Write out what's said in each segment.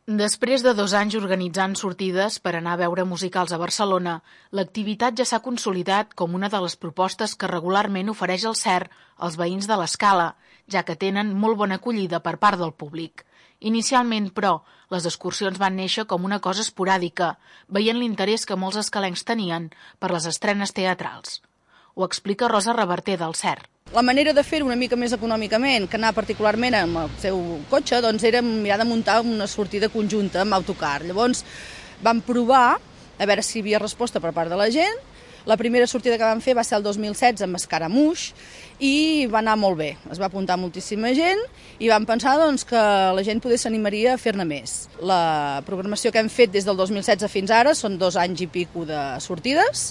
Després de 2 anys organitzant sortides per anar a veure musicals a Barcelona, l'activitat ja s'ha consolidat com una de les propostes que regularment ofereix el CERC als veïns de l'Escala, ja que tenen molt bona acollida per part del públic. Inicialment, però, les excursions van néixer com una cosa esporàdica, veient l'interès que molts escalencs tenien per les estrenes teatrals. Ho explica Rosa Reverter del CERC. La manera de fer-ho una mica més econòmicament, que anar particularment amb el seu cotxe, doncs era mirar de muntar una sortida conjunta amb autocar. Llavors vam provar a veure si hi havia resposta per part de la gent. La primera sortida que vam fer va ser el 2016 amb Escaramuix i va anar molt bé. Es va apuntar moltíssima gent i vam pensar doncs, que la gent potser s'animaria a fer-ne més. La programació que hem fet des del 2016 fins ara són 2 anys i pico de sortides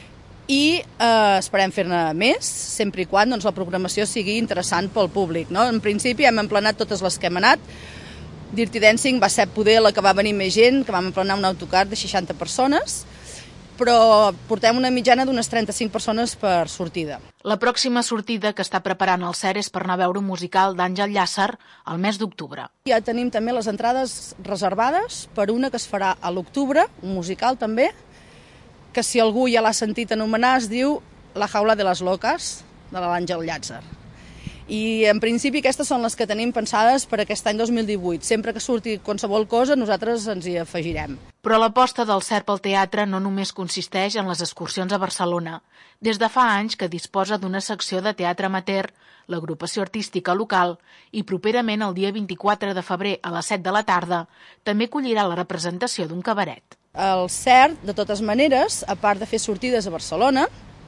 i esperem fer-ne més, sempre i quan doncs, la programació sigui interessant pel públic. No? En principi hem emplenat totes les que hem anat. Dirty Dancing va ser poder la que va venir més gent, que vam emplenar un autocar de 60 persones, però portem una mitjana d'unes 35 persones per sortida. La pròxima sortida que està preparant el CERC és per anar a veure un musical d'Àngel Llàcer al mes d'octubre. Ja tenim també les entrades reservades per una que es farà a l'octubre, un musical també, que si algú ja l'ha sentit anomenar es diu La jaula de les locas, de l'Àngel Llàcer. I en principi aquestes són les que tenim pensades per aquest any 2018. Sempre que surti qualsevol cosa nosaltres ens hi afegirem. Però l'aposta del CERC pel teatre no només consisteix en les excursions a Barcelona. Des de fa anys que disposa d'una secció de teatre amateur, l'agrupació artística local, i properament el dia 24 de febrer a les 7 de la tarda també acollirà la representació d'un cabaret. El CERC, de totes maneres, a part de fer sortides a Barcelona,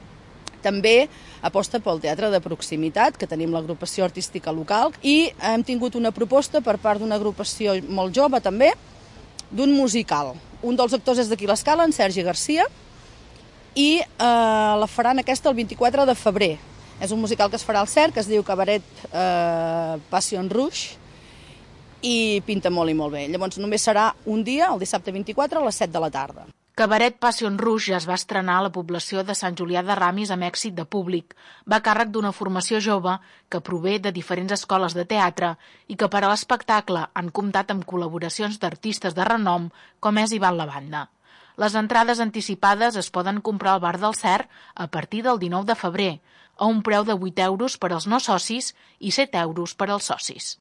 també aposta pel teatre de proximitat, que tenim l'agrupació artística local, i hem tingut una proposta per part d'una agrupació molt jove també, d'un musical. Un dels actors és d'aquí l'Escala, en Sergi Garcia, i la faran aquesta el 24 de febrer. És un musical que es farà al CERC, que es diu Cabaret Passion Rouge, i pinta molt i molt bé. Llavors només serà un dia, el dissabte 24, a les 7 de la tarda. Cabaret Passion Rouge ja es va estrenar a la població de Sant Julià de Ramis amb èxit de públic. Va a càrrec d'una formació jove que prové de diferents escoles de teatre i que per a l'espectacle han comptat amb col·laboracions d'artistes de renom com és Ivan la Banda. Les entrades anticipades es poden comprar al bar del CERC a partir del 19 de febrer, a un preu de 8 euros per als no socis i 7 euros per als socis.